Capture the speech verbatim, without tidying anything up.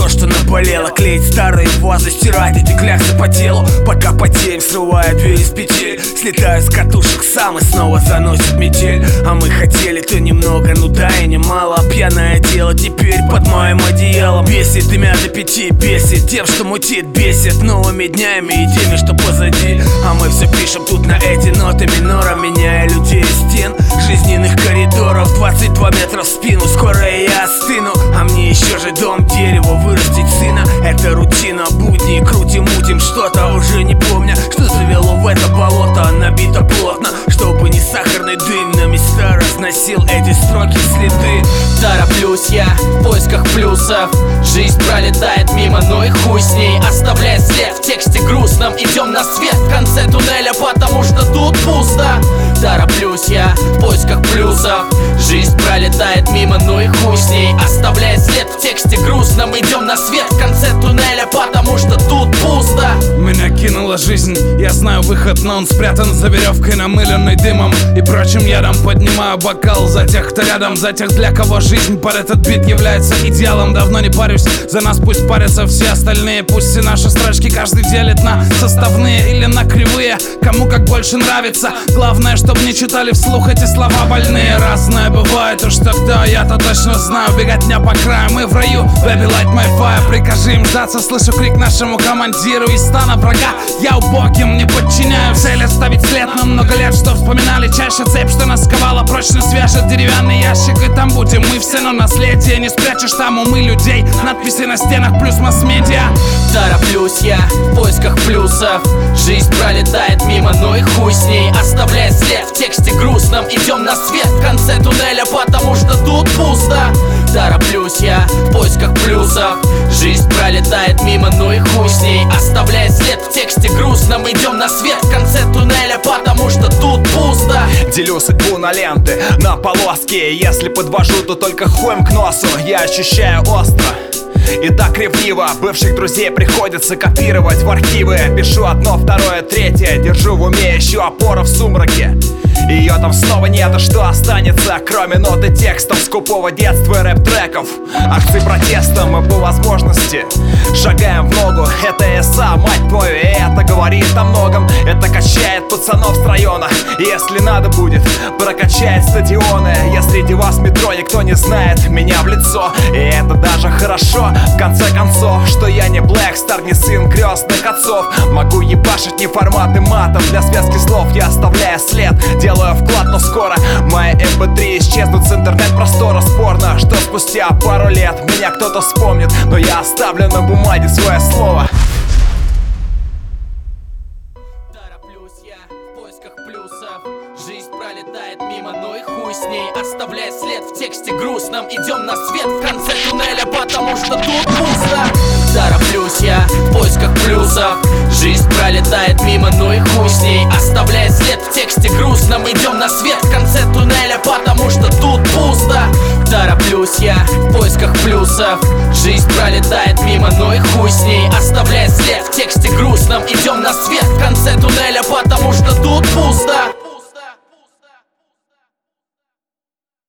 то, что наболело. Клеить старые вазы, стирать эти кляксы по телу. Пока потеем, срывая дверь из петель. Слетаю с катушек сам и снова заносит метель. А мы хотели-то немного, ну да и немало. Пьяное дело теперь под моим одеялом. Бесит дымя до пяти, бесит тем, что мутит. Бесит новыми днями и теми, что позади. А мы все пишем тут на эти ноты минора, меняя людей из стен жизненных коридоров. Двадцать два метра в спину, скоро я остыну. А мне еще же дом, дерево, вырастить сына. Это рутина, будни, крутим, мутим что-то. Уже не помню, что завело в это болото. Набито плотно, чтобы не сахарный дым на места разносил эти строки следы. Тороплюсь я в поисках плюсов. Жизнь пролетает мимо, но и хуй с ней. Оставляя след в тексте грустном. Идем на свет в конце туннеля, потому что тут пусто. Тороплюсь я в поисках плюсов. Жизнь пролетает мимо, но и хуй с ней. Оставляя след в тексте грустном. Идем на свет в конце туннеля, потому что тут пусто. Меня кинула жизнь, я знаю выход, но он спрятан за веревкой, намыленной дымом и прочим ядом. Поднимаю бокал за тех, кто рядом, за тех, для кого жизнь под этот бит является идеалом. Давно не парюсь, за нас пусть парятся все остальные. Пусть все наши строчки каждый делит на составные или на кривые, кому как больше нравится. Главное, чтобы не читали вслух эти слова больные. Разное бывает, уж тогда я-то точно знаю. Беготня по краю, мы в раю, baby light my fire. Прикажи им сдаться, слышу крик нашему командиру из стана врага. Я убогим не подчиняю, цель оставить след на много лет, что вспоминали чаще. Цепь, что нас сковала, прочно свяжет деревянный ящик. И там будем мы все, но наследие не спрячешь, там умы людей. Надписи на стенах плюс масс-медиа. Тороплюсь я в поисках плюсов. Жизнь пролетает мимо, но и хуй с ней. Оставляя след в тексте грустном. Идем на свет в конце туннеля, потому что тут пусто. Тороплюсь я в поисках плюсов. Жизнь пролетает мимо, но и хуй с ней. Оставляя след в тексте грустном. Идем на свет в конце туннеля, потому что тут пусто. Делю судьбу на ленты, на полоски. Если подвожу, то только хуем к носу. Я ощущаю остро и так ревниво. Бывших друзей приходится копировать в архивы. Пишу одно, второе, третье. Держу в уме еще опору в сумраке. Ее там снова нет, а что останется, кроме нот и текстов скупого детства и рэп-треков. Акции протеста мы по возможности шагаем в ногу. Это ЭСА, мать твою, и это говорит о многом. Это качает пацанов с района. Если надо будет, прокачает стадионы. Я среди вас метро, никто не знает меня в лицо. И это даже хорошо, в конце концов, что я не Блэкстар, не сын крестных отцов. Могу ебашить неформаты матов для связки слов. Я оставляю след, делаю вклад, но скоро мои эм пэ три исчезнут с интернет-простора. Спорно, что спустя пару лет меня кто-то вспомнит, но я оставлю на бумаге свое слово. Тороплюсь я в поисках плюсов. Жизнь пролетает мимо, но и хуй с ней. Оставляя след в тексте грустном. Идем на свет в конце туннеля, потому что тут пусто. Тороплюсь я в поисках плюсов. Жизнь пролетает мимо, но и хуй с ней. Оставляя след в тексте грустном. Идем на свет в конце туннеля, потому что тут пусто. Тороплюсь я в поисках плюсов. Жизнь пролетает